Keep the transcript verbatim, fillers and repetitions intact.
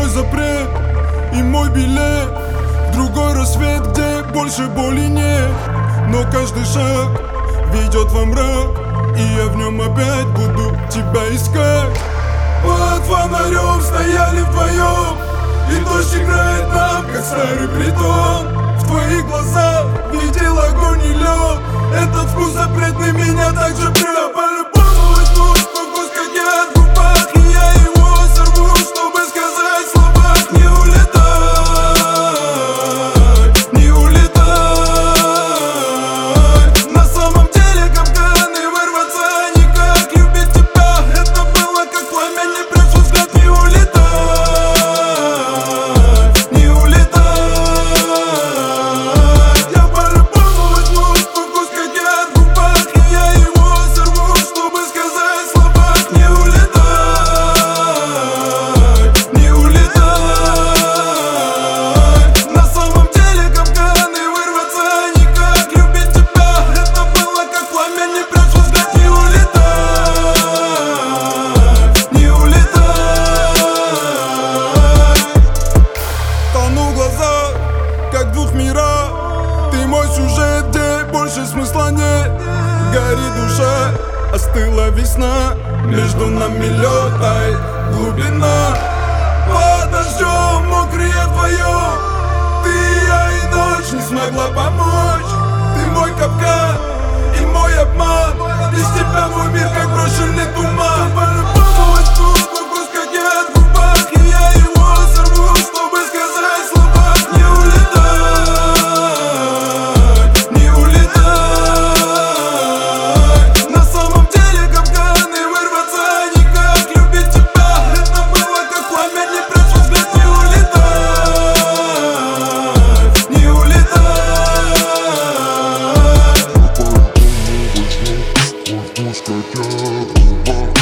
мой запрет и мой билет в другой рассвет, где больше боли нет. Но каждый шаг ведет во мрак, и я в нем опять буду тебя искать. Под фонарем стояли вдвоем, и дождь играет нам, как старый притон. В твоих глазах видел огонь и лед. Этот вкус запретный меня также прет. По-любому возьму вкус, как я в губах, и я его сорву, чтобы сказать слова. Не улетай, не улетай. На самом деле капканы вырваться никак. Любить тебя, это было как пламя, не прячь взгляд. Не улетай, не улетай. Я по-любому возьму вкус, как я в губах, и я его сорву, чтобы сказать слова. Не улетай, не улетай. На самом деле капканы вырваться никак. Любить тебя, это было как пламя, не прячь взгляд. Не улетай, не улетай. Тону в глазах, как в двух мирах. Ты мой сюжет, где больше смысла нет. Горит душа, остыла весна. Между нами лед, ай, глубина. Под дождем мокрые вдвоем. Ты, я и ночь не смогла помочь. Ты мой капкан и мой обман. Без тебя мой мир как брошенный туман. По-любому возьму вкус, как я в губах, и я его сорву, чтобы сказать слова. Не улетай, не улетай. На самом деле капканы вырваться никак. Любить тебя, это было как пламя, не прячь взгляд. Не улетай, не улетай. По-любому возьму вкус, как я в губах,